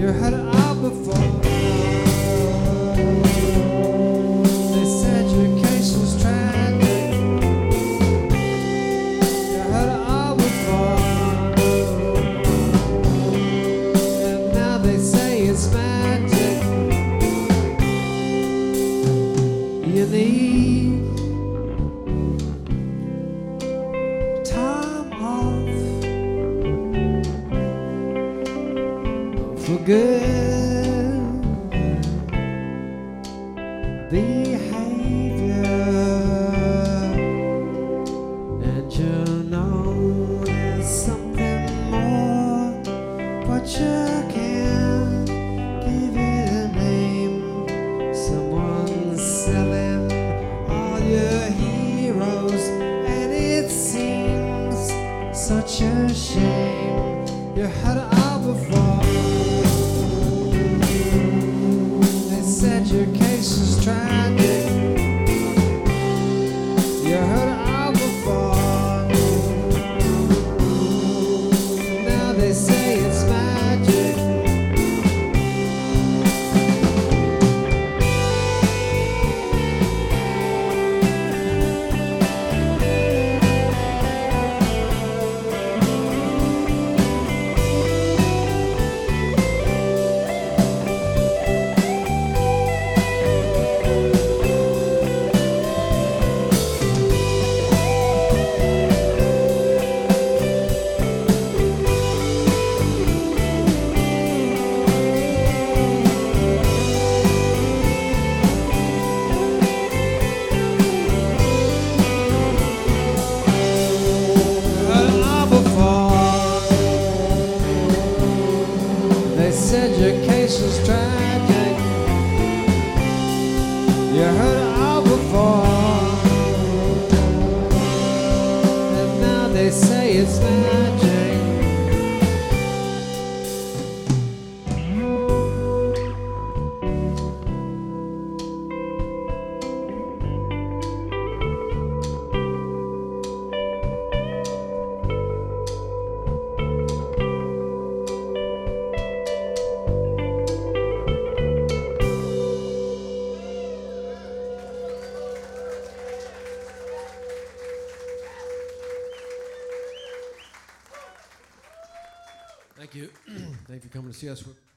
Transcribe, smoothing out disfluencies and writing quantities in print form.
You heard it all before. They said your case was tragic. You heard it all before. And now they say it's magic. You need time off for good behavior, and you know there's something more, but you can't give it a name. Someone's selling all your heroes, and it seems such a shame. You had it all before. They said your case is tragic. You heard it all before. Now they say it's magic. They said your case was tragic. You heard it all before. And now they say it's magic. Thank you. Thank you for coming to see us.